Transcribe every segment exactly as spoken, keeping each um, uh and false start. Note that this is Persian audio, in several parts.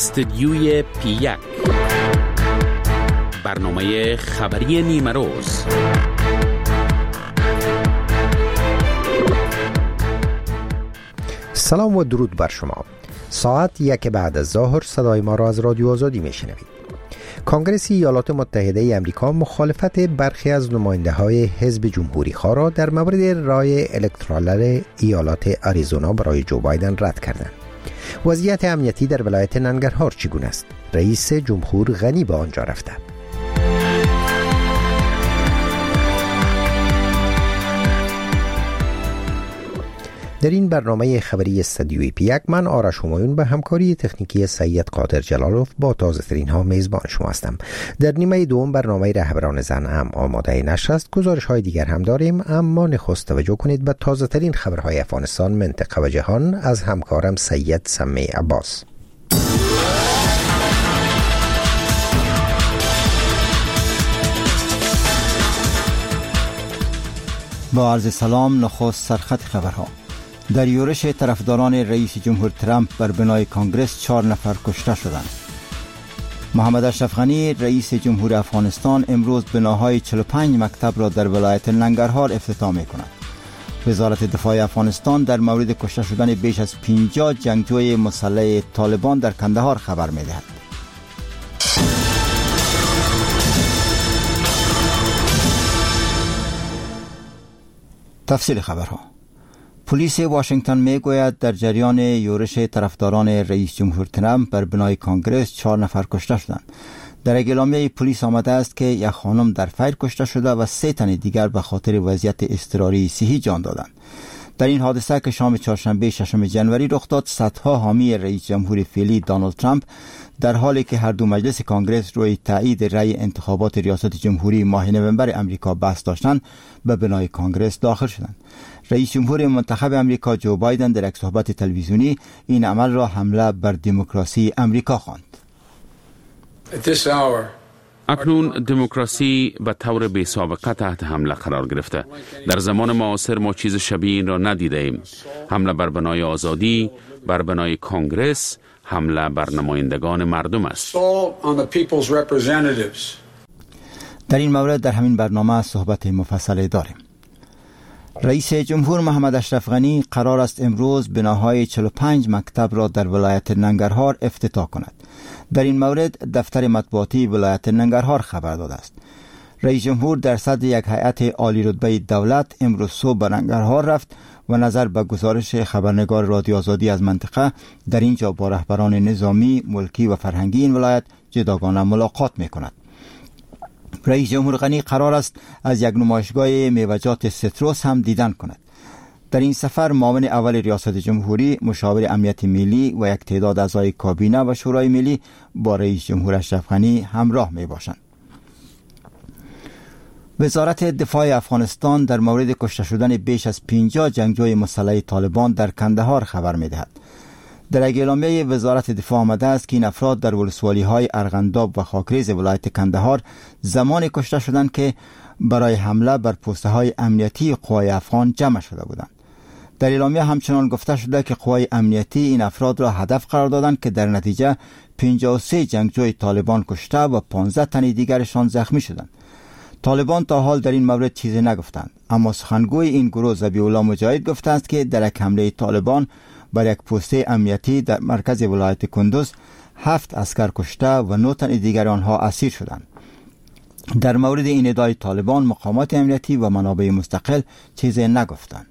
استدیوی پی یک، برنامه خبری نیمه روز. سلام و درود بر شما. ساعت یک بعد از ظهر صدای ما را از رادیو آزادی میشنوید. کنگره ایالات متحده ای آمریکا مخالفت برخی از نماینده های حزب جمهوری خواه را در مورد رای الکترال ایالات آریزونا برای جو بایدن رد کردند. وضعیت امنیتی در ولایت ننگرهار چگونه است؟ رئیس جمهور غنی به آنجا رفته. در این برنامه خبری استدیوی پی یک من آرش همایون به همکاری تکنیکی سید قادر جلالوف با تازه ترین ها میزبان شما هستم. در نیمه دوم برنامه رهبران زن هم آماده نشر است. گزارش های دیگر هم داریم، اما نخست توجه کنید به تازه ترین خبرهای افغانستان، منطقه و جهان از همکارم سید سمی عباس. با عرض سلام، نخست سرخط خبرها. در یورش طرفداران رئیس جمهور ترامپ بر بنای کانگرس چهار نفر کشته شدند. محمد اشرف غنی رئیس جمهور افغانستان امروز بناهای چهل و پنج مکتب را در ولایت ننگرهار افتتاح می‌کند. وزارت دفاع افغانستان در مورد کشته شدن بیش از پنجاه جنگجوی مسلح طالبان در کندهار خبر می‌دهد. تفصیل خبرها. پلیس واشنگتن میگوید در جریان یورش طرفداران رئیس جمهور ترامپ بر بنای کانگرس چهار نفر کشته شدند. در اعلامیه پلیس آمده است که یک خانم در فیر کشته شده و سه تن دیگر به خاطر وضعیت اضطراری صحی جان دادند. در این حادثه که شام چهارشنبه ششم جنوری رخ داد، صدها حامی رئیس جمهور فعلی دونالد ترامپ در حالی که هر دو مجلس کانگرس روی تایید رأی انتخابات ریاست جمهوری ماه نوامبر امریکا بحث داشتند، به بنای کانگرس داخل شدند. رئیس جمهور منتخب امریکا جو بایدن در یک صحبت تلویزیونی این عمل را حمله بر دموکراسی امریکا خواند. اکنون دموکراسی به طور بی سابقه تحت حمله قرار گرفته. در زمان معاصر ما چیز شبیه این را ندیده ایم. حمله بر بنای آزادی، بر بنای کانگرس، حمله بر نمایندگان مردم است. در این مورد در همین برنامه صحبت مفصل داریم. رئیس جمهور محمد اشرف غنی قرار است امروز بناهای چهل و پنج مکتب را در ولایت ننگرهار افتتاح کند. در این مورد دفتر مطبوعاتی ولایت ننگرهار خبر داده است. رئیس جمهور در صدر یک هیئت عالی رتبه دولت امروز صبح به ننگرهار رفت و نظر به گزارش خبرنگار رادیو آزادی از منطقه در اینجا با رهبران نظامی، ملکی و فرهنگی این ولایت جداگانه ملاقات می کند. رئیس جمهور غنی قرار است از یک نمایشگاه میوه‌جات سیتروس هم دیدن کند. در این سفر معاون اول ریاست جمهوری، مشاور امنیت ملی و یک تعداد اعضای کابینه و شورای ملی با رئیس جمهور اشرف غنی همراه می باشند. وزارت دفاع افغانستان در مورد کشته شدن بیش از پنجاه جنگجوی مسلح طالبان در کندهار خبر می دهد. در اعلامیه وزارت دفاع آمده است که این افراد در ولسوالی‌های ارغنداب و خاکریز ولایت کندهار زمان کشته شدند که برای حمله بر پست‌های امنیتی قوای افغان جمع شده بودند. در اعلامیه همچنان گفته شده که قوای امنیتی این افراد را هدف قرار دادند که در نتیجه پنجاه و سه جنگجوی طالبان کشته و پانزده تن دیگرشان زخمی شدند. طالبان تا حال در این مورد چیزی نگفتند، اما سخنگوی این گروه ذبیح الله مجاهد گفته است که در یک حمله طالبان بر یک پست امنیتی در مرکز ولایت کندوز هفت عسکر کشته و نه تن دیگر آنها اسیر شدند. در مورد این ادعای طالبان مقامات امنیتی و منابع مستقل چیزی نگفتند.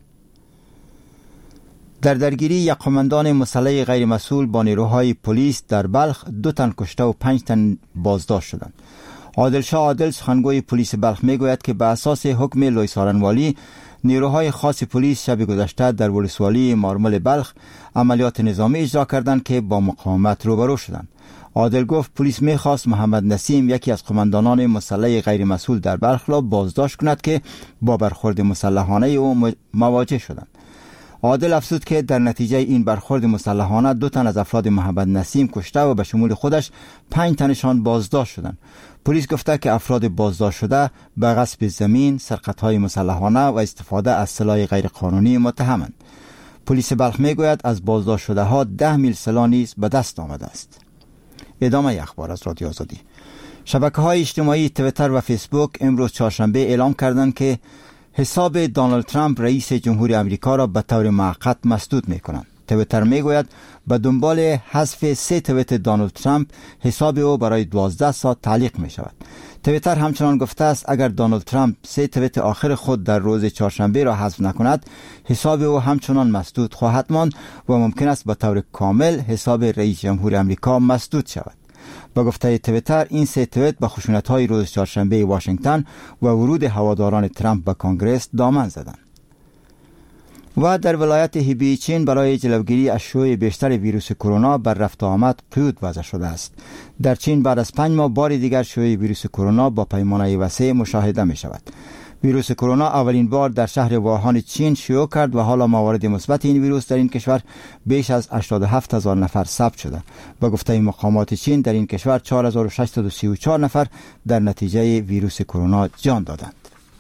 در درگیری یک قماندان مسلح غیر مسئول با نیروهای پلیس در بلخ دو تن کشته و پنج تن بازداشت شدند. عادل شاه عادل سخنگوی پلیس بلخ میگوید که به اساس حکم لوی سارنوالی نیروهای خاص پلیس شب گذشته در ولسوالی مارمل بلخ عملیات نظامی اجرا کردند که با مقاومت روبرو شدند. عادل گفت پلیس میخواست محمد نسیم یکی از قماندانان مسلح غیر مسئول در بلخ را بازداشت کند که با برخورد مسلحانه او مواجه شدند. عادل افزود که در نتیجه این برخورد مسلحانه دو تن از افراد محمد نسیم کشته و به شمول خودش پنج تنشان بازداشت شدند. پلیس گفته که افراد بازداشت شده به غصب زمین، سرقت‌های مسلحانه و استفاده از سلاح غیرقانونی متهمند. پلیس بلخ میگوید از بازداشت شده ها ده میل سلاح نیز به دست آمده است. ادامه اخبار از رادیو آزادی. شبکه‌های اجتماعی توییتر و فیسبوک امروز چهارشنبه اعلام کردند که حساب دونالد ترامپ رئیس جمهوری آمریکا را به طور موقت مسدود می‌کنند. توییتر میگوید به دنبال حذف سه توییت دونالد ترامپ حساب او برای دوازده ساعت تعلیق می شود. توییتر همچنان گفته است اگر دونالد ترامپ سه توییت آخر خود در روز چهارشنبه را حذف نکند، حساب او همچنان مسدود خواهد ماند و ممکن است به طور کامل حساب رئیس جمهور آمریکا مسدود شود. با گفته توییتر این سه توییت به خشونت‌های روز چهارشنبه واشنگتن و ورود هواداران ترامپ به کنگره دامن زدند. و در ولایت هیبی چین برای جلوگیری از شیوع بیشتر ویروس کرونا بر رفت و آمد قیود وضع شده است. در چین بعد از پنج ماه بار دیگر شیوع ویروس کرونا با پیمانه وسیع مشاهده می شود. ویروس کرونا اولین بار در شهر ووهان چین شیوع کرد و حالا موارد مثبت این ویروس در این کشور بیش از هشتاد و هفت هزار نفر ثبت شده. با گفته مقامات چین در این کشور چهار هزار و ششصد و سی و چهار نفر در نتیجه ویروس کرونا جان دادند.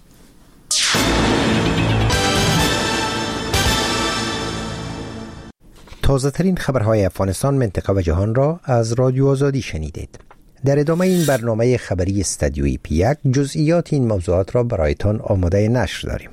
تازه ترین خبرهای افغانستان، منطقه و جهان را از رادیو آزادی شنیدید. در ادامه این برنامه خبری استودیوی پی یک جزئیات این موضوعات را برایتان آماده نشر داریم.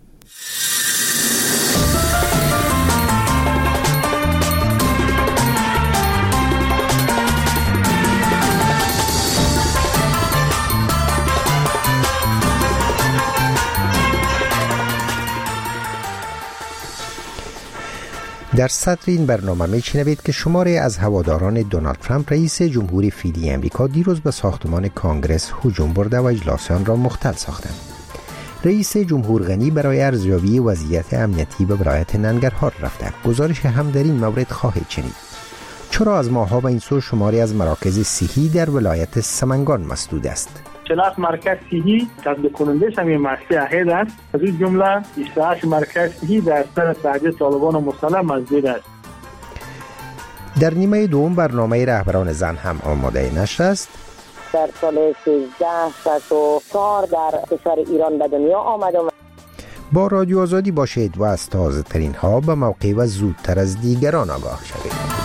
در صدر این برنامه می‌شنوید که شماری از هواداران دونالد ترامپ رئیس جمهوری فعلی امریکا دیروز به ساختمان کانگرس هجوم برده و اجلاس آن را مختل ساختند. رئیس جمهور غنی برای ارزیابی وضعیت امنیتی به ولایت ننگرهار رفته. گزارش هم در این مورد خواهید شنید. چرا از ماه‌ها به این سو شماری از مراکز صحی در ولایت سمنگان مسدود است؟ چهل و هفت مرکز صحی تطبیق کننده همین مرسی اهید است. از این جمله بیست و هشت مرکز صحی در اثر تعدیل طالبان مسلح مسدود است. در نیمه دوم برنامه رهبران زن هم آماده نشر است. در سال سیزده شصت و چهار در کشور ایران به دنیا آمد. با رادیو آزادی باشید و از تازه ترین ها به موقع و زودتر از دیگران آگاه شوید.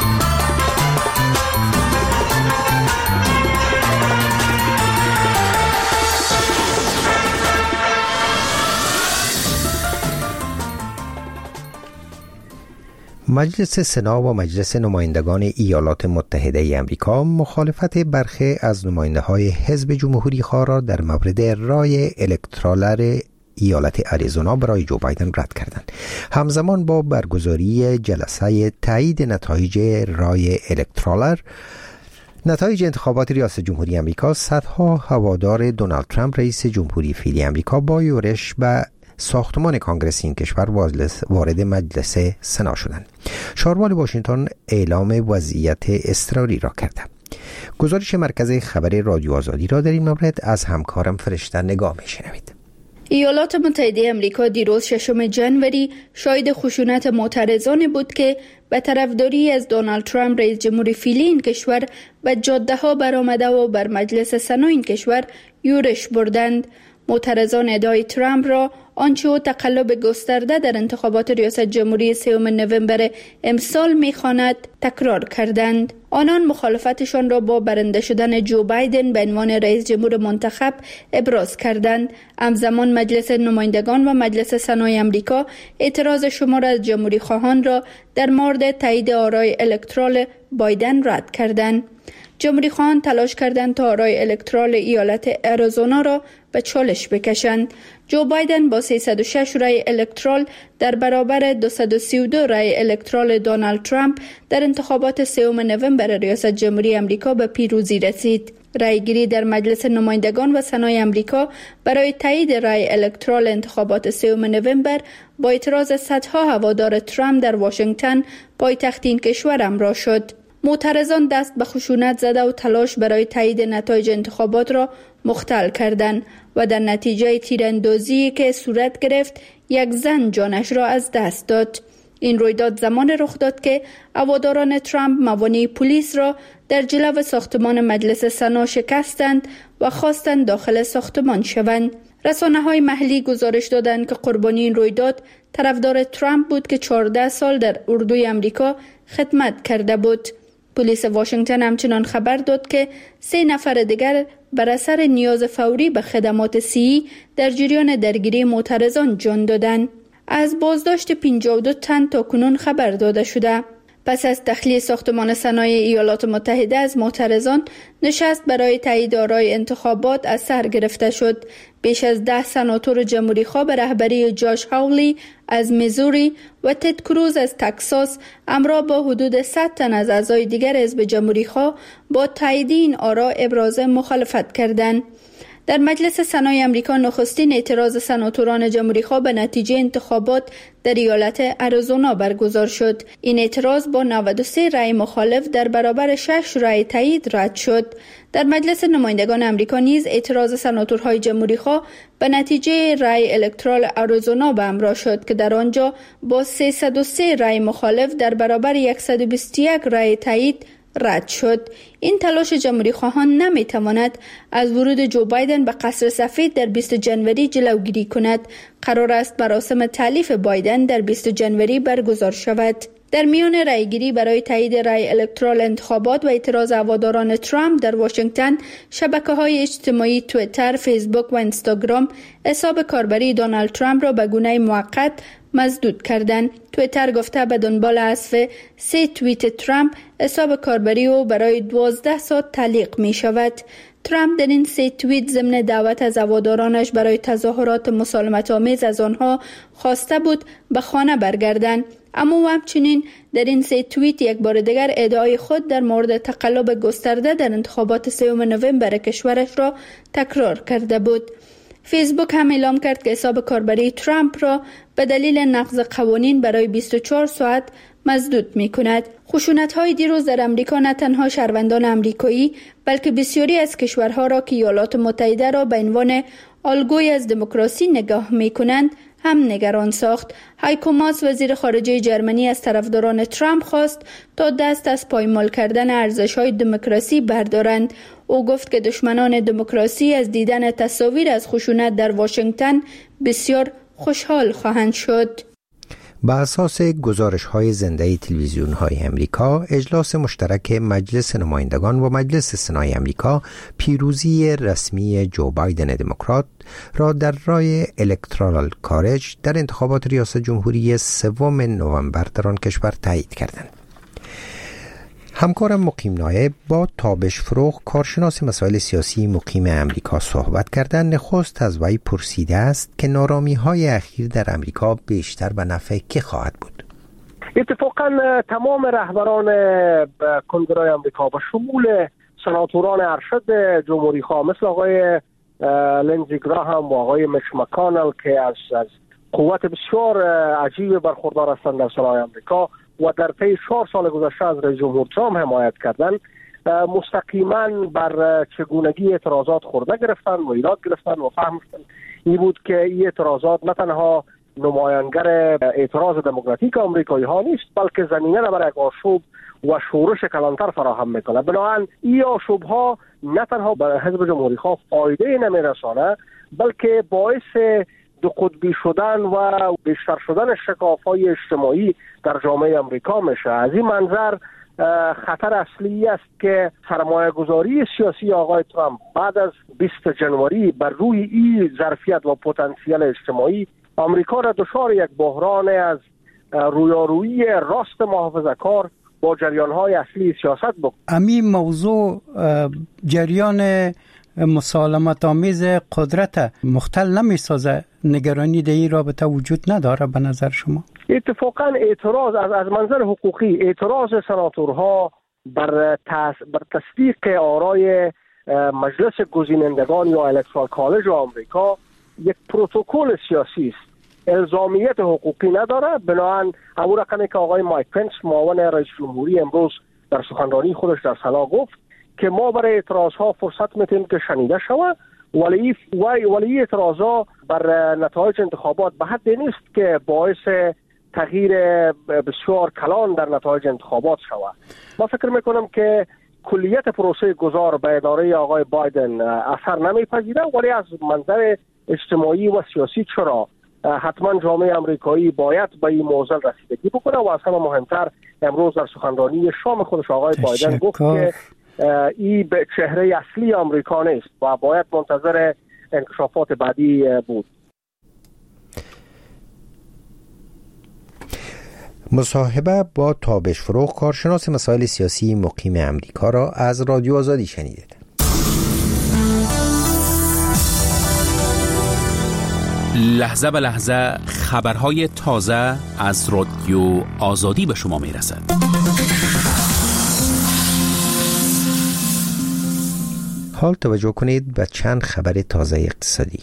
مجلس سنا و مجلس نمایندگان ایالات متحده ای آمریکا مخالفت برخی از نماینده‌های حزب جمهوری‌خواه را در مورد رای الکترال ایالت آریزونا برای جو بایدن رد کردند. همزمان با برگزاری جلسه تایید نتایج رای الکترال نتایج انتخابات ریاست جمهوری آمریکا، صدها هوادار دونالد ترامپ رئیس جمهوری فعلی آمریکا با یورش به ساختمان کانگرس این کشور وارد مجلس سنا شدند. شاروال واشنگتن اعلام وضعیت اضطراری را کرده. گزارش مرکز خبر رادیو آزادی را در این مورد از همکارم فرشته نگاه می‌شنوید. ایالات متحده آمریکا دیروز ششم ژانویه شاهد خشونت معترضانی بود که به طرفداری از دونالد ترامپ رئیس جمهوری فعلی این کشور به جاده‌ها برآمده و بر مجلس سنا این کشور یورش بردند. معترضان ادعای ترامپ را آنچه او تقلب گسترده در انتخابات ریاست جمهوری سوم نوامبر امسال می‌خواند تکرار کردند. آنان مخالفتشان را با برنده شدن جو بایدن به عنوان رئیس جمهور منتخب ابراز کردند. همزمان مجلس نمایندگان و مجلس سنای آمریکا اعتراض شمار از جمهوری خواهان را در مورد تایید آرای الکترال بایدن رد کردند. جمهوری خواهان تلاش کردند تا آرای الکترال ایالت آریزونا را به چالش بکشند. جو بایدن با سیصد و شش رای الکترال در برابر دویست و سی و دو رای الکترال دونالد ترامپ در انتخابات سوم نوامبر ریاست جمهوری آمریکا به پیروزی رسید. رایگیری در مجلس نمایندگان و سنای آمریکا برای تایید رای الکترال انتخابات سوم نوامبر با اعتراض صدها هوادار ترامپ در واشنگتن پایتخت این کشور همراه شد. معترضان دست به خشونت زده و تلاش برای تایید نتایج انتخابات را مختل کردند و در نتیجه تیراندازی که صورت گرفت یک زن جانش را از دست داد. این رویداد زمان رخ داد که هواداران ترامپ موانع پلیس را در جلو ساختمان مجلس سنا شکستند و خواستند داخل ساختمان شوند. رسانه‌های محلی گزارش دادند که قربانی این رویداد طرفدار ترامپ بود که چهارده سال در اردوی آمریکا خدمت کرده بود. پلیس واشنگتن همچنان خبر داد که سه نفر دیگر بر اثر نیاز فوری به خدمات صحی در جریان درگیری معترضان جان دادند. از بازداشت پنجاه و دو تن تا کنون خبر داده شده. پس از تخلیه ساختمان صنایع ایالات متحده از معترضان، نشست برای تایید آرای انتخابات از سر گرفته شد. بیش از ده سناتور جمهوری‌خواه به رهبری جاش هاولی از میزوری و تد کروز از تکساس همراه با حدود صد تن از اعضای دیگر حزب جمهوری‌خواه با تایید این آرا ابراز مخالفت کردند. در مجلس سنای امریکا نخستین اعتراض سناتوران جمهوری‌خواه به نتیجه انتخابات در ایالت اریزونا برگزار شد. این اعتراض با نود و سه رأی مخالف در برابر شش رأی تایید رد شد. در مجلس نمایندگان امریکا نیز اعتراض سناتورهای جمهوری‌خواه به نتیجه رأی الکترال اریزونا به همراه شد که در آنجا با سیصد و سه رأی مخالف در برابر صد و بیست و یک رأی تایید رد شد. این تلاش جمهوری خواهان نمی تواند از ورود جو بایدن به قصر سفید در بیست جنوری جلوگیری کند. قرار است مراسم تألیف بایدن در بیست جنوری برگزار شود. در میان رأیگیری برای تایید رأی الکترال انتخابات و اعتراض هواداران ترامپ در واشنگتن، شبکه‌های اجتماعی توییتر، فیسبوک و اینستاگرام حساب کاربری دونالد ترامپ را به گونه موقت مسدود کردند. توییتر گفته به دنبال حذف سه توییت ترامپ، حساب کاربری او برای دوازده ساعت تعلیق می شود. ترامپ در این سه توییت ضمن دعوت از هوادارانش برای تظاهرات مسالمت آمیز از آنها خواسته بود به خانه برگردند. اما او همچنین در این سه توییت یک بار دیگر ادعای خود در مورد تقلب گسترده در انتخابات سوم نوامبر کشورش را تکرار کرده بود. فیسبوک هم اعلام کرد که حساب کاربری ترامپ را به دلیل نقض قوانین برای بیست و چهار ساعت مسدود می کند. خشونت‌های دیروز در امریکا نه تنها شهروندان امریکایی بلکه بسیاری از کشورها را که ایالات متحده را به عنوان الگوی از دموکراسی نگاه می کنند هم نگران ساخت. هایکو ماس وزیر خارجه جرمنی از طرفداران ترامپ خواست تا دست از پایمال کردن ارزش‌های دموکراسی بردارند. او گفت که دشمنان دموکراسی از دیدن تصاویر از خشونت در واشنگتن بسیار خوشحال خواهند شد. بر اساس گزارش‌های زنده تلویزیون‌های امریکا، اجلاس مشترک مجلس نمایندگان و مجلس سنای امریکا پیروزی رسمی جو بایدن دموکرات را در رای الکترال کالج در انتخابات ریاست جمهوری سوم نوامبر در آن کشور تایید کردند. همکارم مقیم نایب با تابش فروغ، کارشناس مسائل سیاسی مقیم امریکا صحبت کردن. نخست از وی پرسیده است که نارامی‌های اخیر در امریکا بیشتر به نفع کی خواهد بود؟ اتفاقا تمام رهبران کنگره امریکا با شمول سناتوران ارشد جمهوری خواه مثل آقای لینزی گراهام و آقای میچ مکانل که از از قوت بسیار عجیب برخوردار هستند در سنای امریکا و در طی چهار سال گذشته از رئیس جمهور ترامپ حمایت کردند، مستقیما بر چگونگی اعتراضات خورده گرفتن و ایراد گرفتن و فهمیدن این بود که این اعتراضات نه تنها نمایانگر اعتراض دموکراتیک آمریکایی ها نیست بلکه زمینه را برای آشوب و شورش کلانتر فراهم میکنه. بنابراین این آشوب ها نه تنها برای حزب جمهوری خواه فایده نمیرسانه بلکه باعث دو قطبی شدن و بیشتر شدن شکاف‌های اجتماعی در جامعه امریکا میشه. از این منظر خطر اصلی است که سرمایه گذاری سیاسی آقای ترامپ بعد از بیست جنوری بر روی این ظرفیت و پتانسیل اجتماعی آمریکا را دچار یک بحران از رویارویی راست محافظه‌کار با جریان‌های اصلی سیاست بکنه. همین موضوع جریان مسالمت آمیز قدرت مختل نمی سازه؟ نگرانی در این رابطه وجود نداره به نظر شما؟ اتفاقا اعتراض از از منظر حقوقی اعتراض سناتورها بر, تس... بر تصدیق آرای مجلس گزینندگان یا الکترال کالج آمریکا یک پروتکل سیاسی است، الزامیت حقوقی نداره. بنابراین همون رقمی که آقای مایک پنس معاون رئیس جمهوری امروز در سخنرانی خودش در سنا گفت که ما برای اعتراض ها فرصت میتیم که شنیده شود، ولی ولی اعتراض بر نتایج انتخابات به حد نیست که باعث تغییر بسیار کلان در نتایج انتخابات شود. ما فکر میکنم که کلیت پروسه گذار به اداره آقای بایدن اثر نمیپذیره، ولی از منظر اجتماعی و سیاسی چرا حتما جامعه امریکایی باید به این موضوع رسیدگی بکنه و از همه مهمتر امروز در سخنرانی شام خودش آقای بایدن گفت که این به چهره اصلی آمریکا نیست و باید منتظر انکشافات بعدی بود. مصاحبه با تابش فروغ، کارشناس مسائل سیاسی مقیم امریکا را از رادیو آزادی شنیدید. لحظه به لحظه خبرهای تازه از رادیو آزادی به شما میرسد. حال توجه کنید به چند خبر تازه اقتصادی.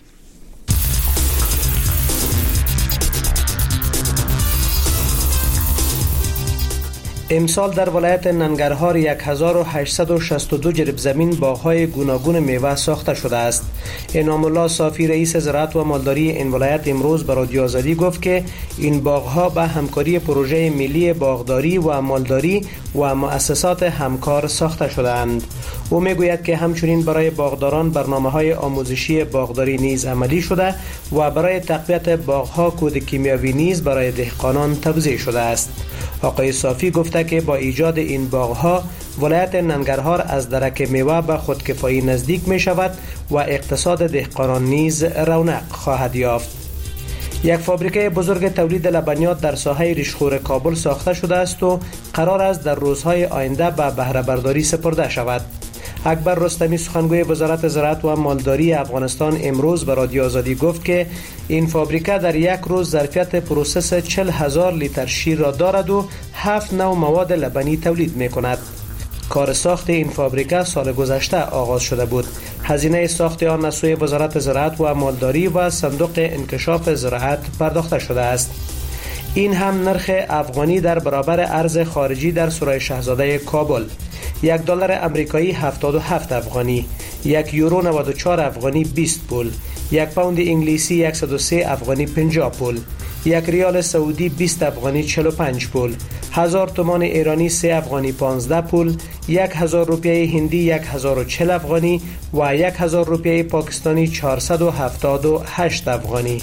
امسال در ولایت ننگرهار یک هزار و هشتصد و شصت و دو جریب زمین باغ‌های گوناگون میوه ساخته شده است. انعام الله صافی رئیس زراعت و مالداری این ولایت امروز به رادیو آزادی گفت که این باغ‌ها به همکاری پروژه ملی باغداری و مالداری و مؤسسات همکار ساخته شده‌اند. او میگوید که همچنین برای باغداران برنامه‌های آموزشی باغداری نیز عملی شده و برای تقویت باغ‌ها کود کیمیاوی نیز برای دهقانان توزیع شده است. آقای صافی گفته که با ایجاد این باغ‌ها ولایت ننگرهار از درک میوه به خودکفایی نزدیک می شود و اقتصاد دهقانان نیز رونق خواهد یافت. یک فابریکه بزرگ تولید لبنیات در ساحه ریشخور کابل ساخته شده است و قرار است در روزهای آینده به بهره برداری سپرده شود. اکبر رستمی سخنگوی وزارت زراعت و مالداری افغانستان امروز به رادیو آزادی گفت که این فابریکه در یک روز ظرفیت پروسس چهل هزار لیتر شیر را دارد و هفت نوع مواد لبنی تولید می کند. کار ساخت این فابریکه سال گذشته آغاز شده بود. هزینه ساخت آن از سوی وزارت زراعت و مالداری و صندوق انکشاف زراعت پرداخته شده است. این هم نرخ افغانی در برابر ارز خارجی در سرای شاهزاده کابل. یک دلار امریکایی هفتاد و هفت افغانی، یک یورو نود و چهار افغانی بیست پول، یک پوند انگلیسی صد و سه افغانی پنجاه پول، یک ریال سعودی بیست افغانی چهل و پنج پول، هزار تومان ایرانی سه افغانی پانزده پول، یک هزار روپیه هندی یک هزار و چهل افغانی و یک هزار روپیه پاکستانی چهارصد و هفتاد و هشت افغانی.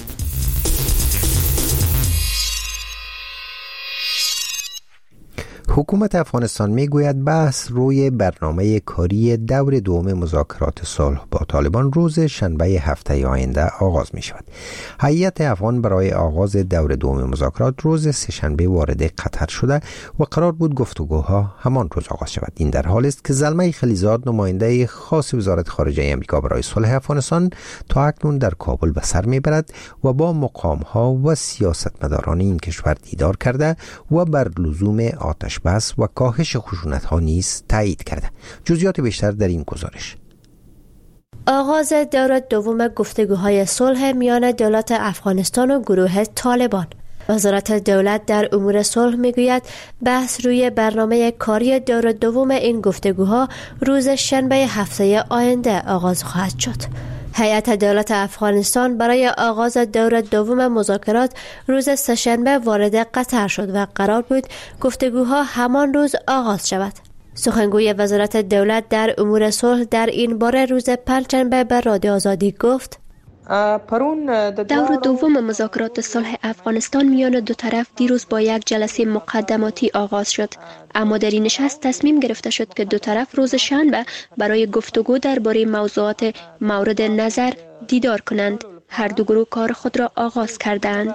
حکومت افغانستان میگوید بحث روی برنامه کاری دور دوم مذاکرات صلح با طالبان روز شنبه هفته آینده آغاز می شود. هیئت افغان برای آغاز دور دوم مذاکرات روز سه‌شنبه وارد قطر شده و قرار بود گفتگوها همان روز آغاز شود. این در حالی است که زلمه خلیزاد، نماینده خاص وزارت خارجه آمریکا برای صلح افغانستان، تا اکنون در کابل به سر میبرد و با مقام‌ها و سیاستمداران این کشور دیدار کرده و بر لزوم آتش بس و کاهش خشونت‌ها نیز تایید کرده. جزئیات بیشتر در این گزارش. آغاز دور دوم گفتگوهای صلح میان دولت افغانستان و گروه طالبان. وزارت دولت در امور صلح میگوید بحث روی برنامه کاری دور دوم این گفتگوها روز شنبه هفته آینده آغاز خواهد شد. هیئت دولت افغانستان برای آغاز دور دوم مذاکرات روز سه‌شنبه وارد قطر شد و قرار بود گفتگوها همان روز آغاز شود. سخنگوی وزارت دولت در امور صلح در این باره روز پنجشنبه به رادیو آزادی گفت: دور دوم مذاکرات صلح افغانستان میان دو طرف دیروز با یک جلسه مقدماتی آغاز شد، اما در این نشست تصمیم گرفته شد که دو طرف روز شنبه برای گفتگو درباره موضوعات مورد نظر دیدار کنند. هر دو گروه کار خود را آغاز کردند.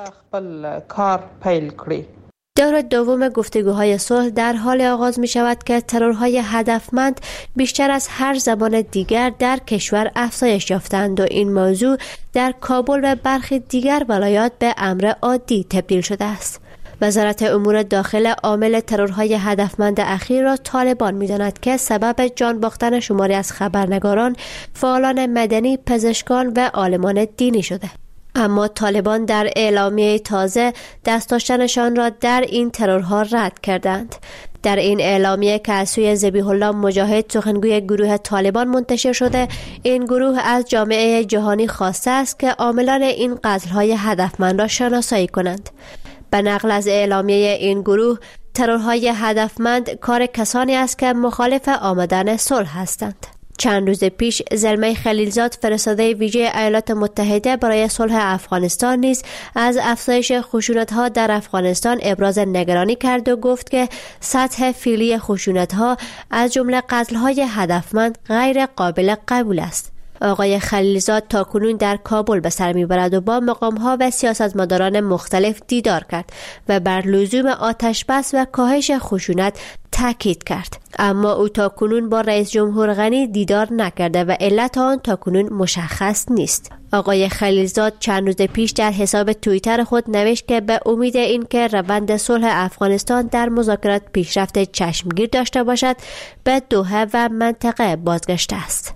دور دوم گفتگوهای صلح در حال آغاز می شود که ترورهای هدفمند بیشتر از هر زمان دیگر در کشور افزایش یافتند و این موضوع در کابل و برخی دیگر ولایات به امر عادی تبدیل شده است. وزارت امور داخل عامل ترورهای هدفمند اخیر را طالبان می داند که سبب جان باختن شماری از خبرنگاران، فعالان مدنی، پزشکان و عالمان دینی شده. اما طالبان در اعلامیه تازه دست داشتنشان را در این ترورها رد کردند. در این اعلامیه که از سوی ذبیح الله مجاهد، سخنگوی گروه طالبان، منتشر شده، این گروه از جامعه جهانی خواسته است که عاملان این قتل‌های هدفمند را شناسایی کنند. به نقل از اعلامیه این گروه، ترورهای هدفمند کار کسانی است که مخالف آمدن صلح هستند. چند روز پیش زلمه خلیلزاد فرستاده ویژه ایالات متحده برای صلح افغانستان نیز از افزایش خشونت‌ها در افغانستان ابراز نگرانی کرد و گفت که سطح فعلی خشونت‌ها از جمله قتل‌های هدفمند غیر قابل قبول است. آقای خلیلزاد تاکنون در کابل به سر میبرد و با مقام‌ها و سیاستمداران مختلف دیدار کرد و بر لزوم آتش بس و کاهش خشونت تاکید کرد. اما او تاکنون با رئیس جمهور غنی دیدار نکرده و علت آن تاکنون مشخص نیست. آقای خلیلزاد چند روز پیش در حساب توییتر خود نوشت که به امید اینکه روند صلح افغانستان در مذاکرات پیشرفت چشمگیر داشته باشد به دوحه و منطقه بازگشته است.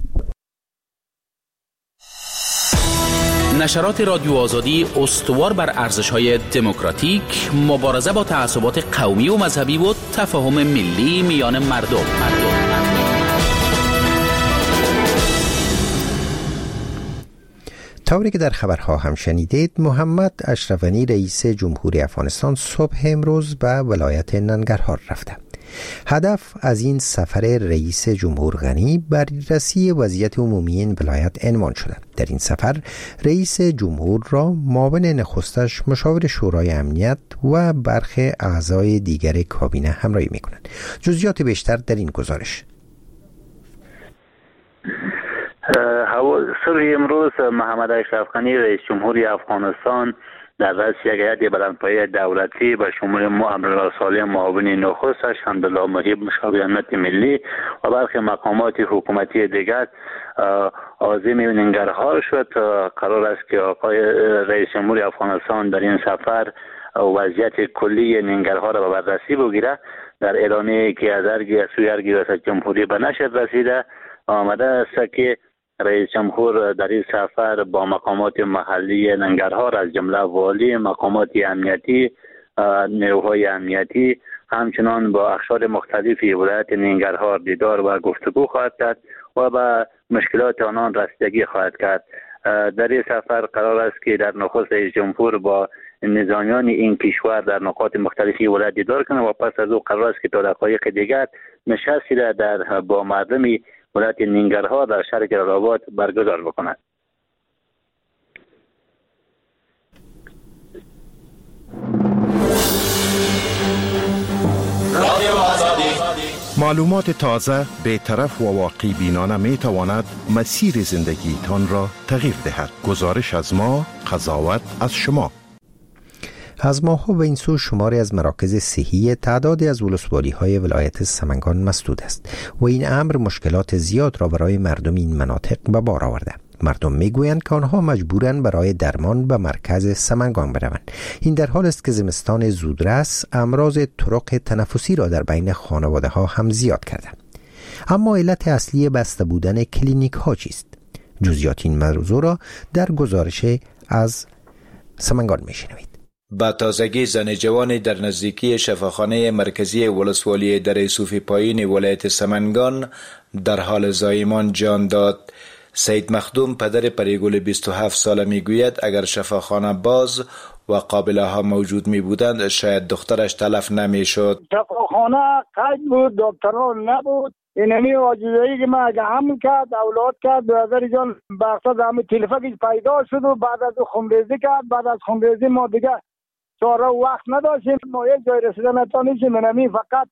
نشرات رادیو آزادی استوار بر ارزش‌های دموکراتیک، مبارزه با تعصبات قومی و مذهبی و تفاهم ملی میان مردم. مردم. طوری که در خبرها هم شنیدید، محمد اشرف غنی رئیس جمهوری افغانستان صبح امروز به ولایت ننگرهار رفته. هدف از این سفر رئیس جمهور غنی بررسی وضعیت عمومی این ولایت عنوان شده. در این سفر رئیس جمهور را معاون نخستش، مشاور شورای امنیت و برخی اعضای دیگر کابینه همراهی می‌کنند. جزئیات بیشتر در این گزارش. صبح امروز محمد اشرف غنی رئیس جمهوری افغانستان در رأس یک هیئت بلندپایه دولتی به شمول امرالله صالح معاون نخستش، حمدالله محیب مشاور امنیت ملی و برخی مقامات حکومتی دیگر عازم ننگرهار شد. قرار است که آقای رئیس جمهوری افغانستان در این سفر وضعیت کلی ننگرهار را به بررسی بگیرد. در اعلامیه‌ای که از سوی ریاست جمهوری به نشر رسیده آمده است که رئیس جمهور در این سفر با مقامات محلی ننگرهار از جمله والی، مقامات امنیتی، نیروهای امنیتی، همچنان با اقشار مختلفی ولایت ننگرهار دیدار و گفتگو خواهد کرد و به مشکلات آنان رسیدگی خواهد کرد. در این سفر قرار است که در نخست رئیس جمهور با نظامیان این کشور در نقاط مختلفی ولایت دیدار کنند و پس از او قرار است که تا دقایق دیگر نشستی را در با مردمی ولایت ننگرهار در شهر جلال‌آباد برگزار بکند. معلومات تازه، بی‌طرف و واقعی بینانه می تواند مسیر زندگیتان را تغییر دهد. گزارش از ما، قضاوت از شما. از ماه‌ها به این سو شماری از مراکز صحی تعدادی از ولسوالی‌های ولایت سمنگان مسدود است و این امر مشکلات زیاد را برای مردم این مناطق به بار آورده. مردم میگویند که آنها مجبورند برای درمان به مرکز سمنگان بروند. این در حال است که زمستان زودرس امراض طرق تنفسی را در بین خانواده ها هم زیاد کرده. اما علت اصلی بسته بودن کلینیک ها چیست؟ جزئیات این موضوع را در گزارش از سمنگان میشنوید. با تازگی زن جوانی در نزدیکی شفاخانه مرکزی ولسوالی دره صوفی پایین ولایت سمنگان در حال زایمان جان داد. سید مخدوم پدر پریگل بیست و هفت ساله میگوید اگر شفاخانه باز و قابله ها موجود می بودند شاید دخترش تلف نمی شد. شفاخانه قید بود، دکتران نبود. اینمی عاجزایی که ما اگه هم کرد اولاد کرد برادر جان بخصد همه تلفنش پیدا شد و بعد از خونریزی کرد. بعد از خونریزی ما دیگه چاره وقت نداشتیم. ما یک جای رسیدن نتانیشیم. اینمی فقط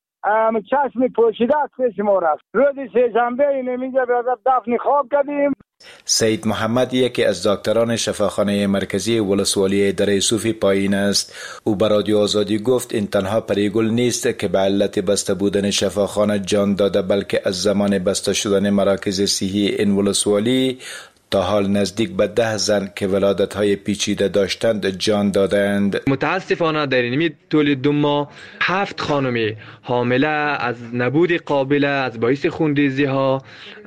چشم پوشیده از پیش ما رفت. روز سه‌شنبه اینمی جا برادر دفن خواب کردیم. سید محمد یکی از دکتران شفاخانه مرکزی ولسوالی دره صوفی پایین است. او به رادیو آزادی گفت این تنها پریگل نیست که به علت بسته بودن شفاخانه جان داده، بلکه از زمان بسته شدن مراکز صحی این ولسوالی تا حال نزدیک به ده زن که ولادت‌های پیچیده داشتند جان دادند. متاسفانه در این طول دو ماه هفت خانمی حامله از نبود قابله از باعث خونریزی ها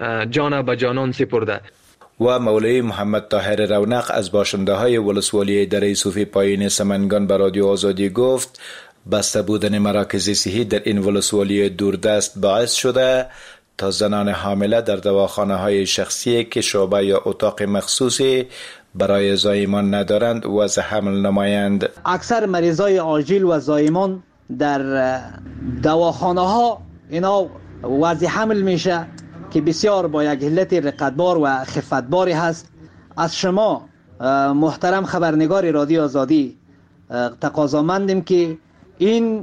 جان به جانان سپرده. و مولوی محمد طاهر رونق از باشنده های ولسوالی دره صوفی پایین سمنگان به رادیو آزادی گفت بسته بودن مراکز صحی در این ولسوالی دوردست باعث شده تا زنان حامله در دواخانه های شخصی که شعبه یا اتاق مخصوصی برای زایمان ندارند وضع حمل نمایند. اکثر مریضای عاجل و زایمان در دواخانه ها اینا وضع حمل میشه که بسیار با یک علت رقتبار و خفتباری هست، از شما محترم خبرنگار رادیو آزادی تقاضامندیم که این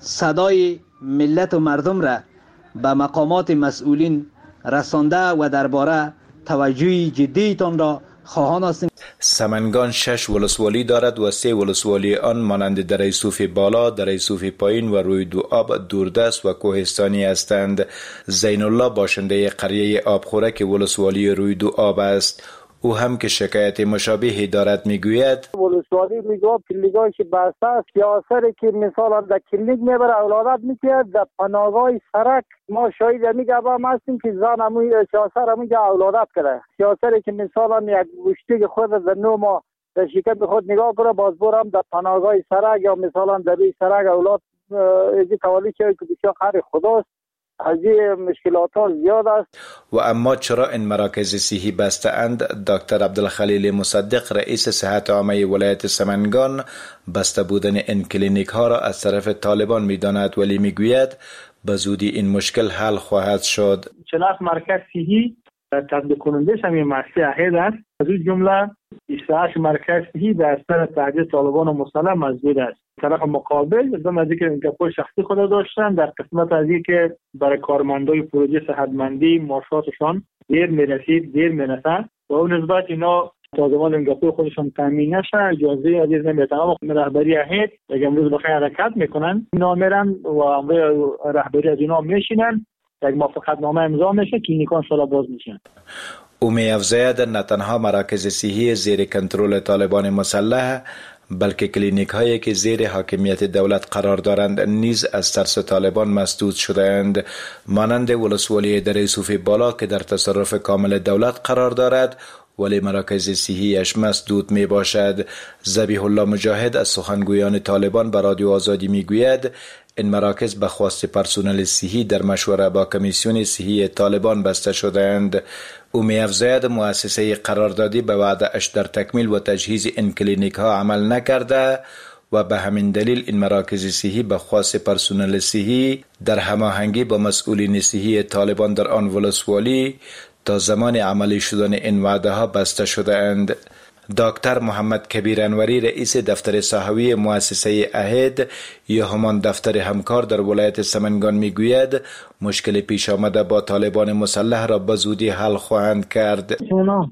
صدای ملت و مردم را به مقامات مسئولین رسانده و درباره توجه جدیتان را خواهان هستیم. سمنگان شش ولسوالی دارد و سه ولسوالی آن مانند دره صوف بالا، دره صوف پایین و روی دو آب دوردست و کوهستانی هستند. زین الله باشنده قریه آبخورک ولسوالی روی دو آب است. او هم که شکایت مشابهی دارد میگوید ولسوالی میگه کلیگاهی که بسته است، سیاسری که مثلا در کلینیک میبره اولادت میکرد، در پناهگاه سرک ما شاید میگه هم هستیم که زن همون سیاسر همون که اولادت کرده، سیاسری که مثلا یک گوشتی خود در نو ما در شکم خود نگاه کنه باز برم در پناهگاه سرک یا مثلا در روی سرک اولاد ازی تولی که بسیار خیر خداست. از این مشکلات ها زیاد است. و اما چرا این مراکز صحی بسته اند؟ دکتر عبدالخلیل مصدق رئیس صحت عامه ولایت سمنگان بسته بودن این کلینیک ها را از طرف طالبان میداند، ولی میگوید به زودی این مشکل حل خواهد شد. چنانچه مرکز صحی تطبیق کننده همین مرسی اهد است، از این جمله بیست و هشت مرکز صحی در اثر تعدیل طالبان مسلح مزدود است. طرف مقابل دم از اینکه گپ‌های شخصی خود داشتن در قسمت از اینکه برای کارمندای پروژه صحتمندی معاشاتشان دیر میرسید دیر میرسد و اون نسبت اینا تا زمان این گپ‌های خودشان تامین نشه اجازه عزیز نمیتونه. رهبری هیئت اگه امروز بخیر حرکت میکنن اینا میرن و امروز رهبری از اینا میشینن یک موافقت نامه امضا میشه، کلینیکان ان باز میشن. او می‌افزاید نه تنها مراکز صحی زیر کنترل طالبان مسلح بلکه کلینیک هایی که زیر حاکمیت دولت قرار دارند نیز از ترس طالبان مسدود شده‌اند، مانند ولسوالی دره صوف بالا که در تصرف کامل دولت قرار دارد ولی مراکز صحیش مسدود می باشد. ذبیح الله مجاهد از سخنگویان طالبان به رادیو آزادی می گوید این مراکز به خواست پرسنل صحی در مشوره با کمیسیون صحی طالبان بسته شده‌اند. او می‌افزاید مؤسسه قراردادی به وعده اش در تکمیل و تجهیز این کلینیک ها عمل نکرده و به همین دلیل این مراکز صحی به خواست پرسنل صحی در هماهنگی با مسئولین صحی طالبان در آن ولسوالی تا زمان عملی شدن این وعده ها بسته شده اند. دکتر محمد کبیر انوری رئیس دفتر صحوی مؤسسه اهد یا همان دفتر همکار در ولایت سمنگان میگوید مشکل پیش آمده با طالبان مسلح را به زودی حل خواهند کرد. اونا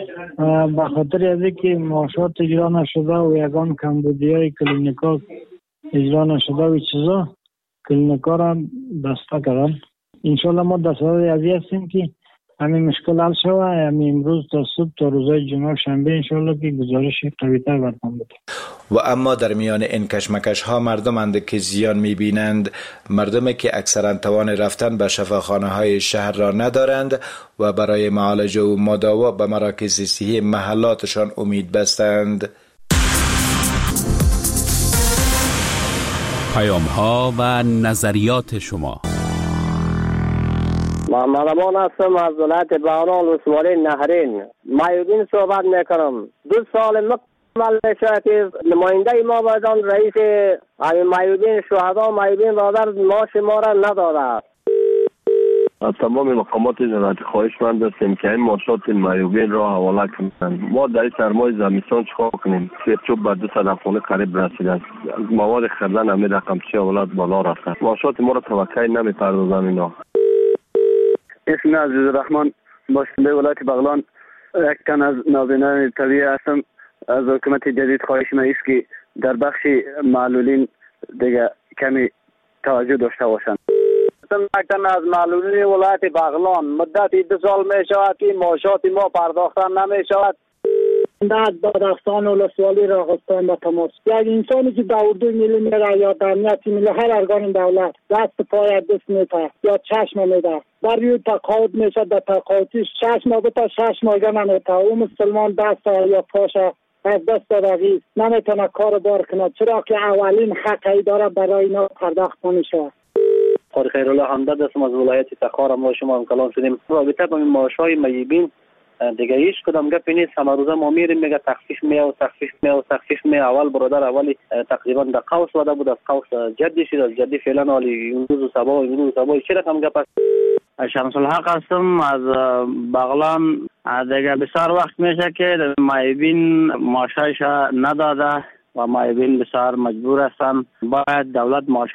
به خاطر از اینکه معاشات اجرا نشده و یگان کمبودیای کلینیکا اجرا نشده و چیزا کلینیکا را بسته کردن. انشالله ما در صدد ازی هستیم که همین مشکل حل شوه. همین امروز تا صبح تا روزای جمعه و شنبه انشالله که گزارش قوی‌تر برپا بده. و اما در میان این کشمکش ها مردمند که زیان میبینند، مردمی که اکثرا توان رفتن به شفاخانه های شهر را ندارند و برای معالجه و مداوا به مراکز صحی محلاتشان امید بستند. پیام ها و نظریات شما. محمد امان هستم از ولایت بهران ولسوالی نهرین. مایودین صحبت میکنم. دو سال مکمل شده که نماینده ما بودن رئیس مایودین شهدا مایودین برادر معاش ما را نداده. از تمام مقامات جنایت خواهش مند هستیم که این معاشات مایوبین را حواله کنند. ما در سرمای زمستان چیکار کنیم؟ سیرچوب به دو صد افغانی قریب رسیده است. مواد خریدن همین رقم چه اولاد بالا رفته. معاشات ما را توقع نمی‌پردازند اینا. اسم عزیز الرحمن باشنده ولایت بغلان. یک تن از ناظرین طبیعی هستم. از حکومت جدید خواهش ما است که در بخش معلولین دیگه کمی توجه داشته باشند. یک تن از معلولین ولایت بغلان مدتی دو سال می شود که معاشات ما پرداخته نمی شود. در دادستان ولسوالی راغستان به تماس یک انسانی که در اردوی ملی میره یا در امنیت ملی هر ارگان دولت دست پای دست میده یا چشم میده در روی تقاعد میشه در تقاعدی شش ماه تا شش ماه نمیده او مسلمان دست یا پاش از دست دادگی نمیتونه کار بار کنه چرا که اولین حقی داره برای اینا پرداخت نمیشه. خیر خیرالله حمداد هستم از ولایت تخار. ما شما هم کلام شدیم رابطه با این معاشهای میبین دیگه هیچ کدام گپی نیست. همه روزه ما میریم میگه تخفیف می و تخفیف می و تخفیف می. اول برادر اولی تقریبا در قوس وده بود، از قوس جدی شد، از جدی فعلا حالی امروز و صبا و امروز و صبا چه رقم گپ است. شمس الحق هستم از بغلان. دیگه بسیار وقت میشه که مایبین معاشش نداده و مایبین بسیار مجبور هستن. باید دولت معاش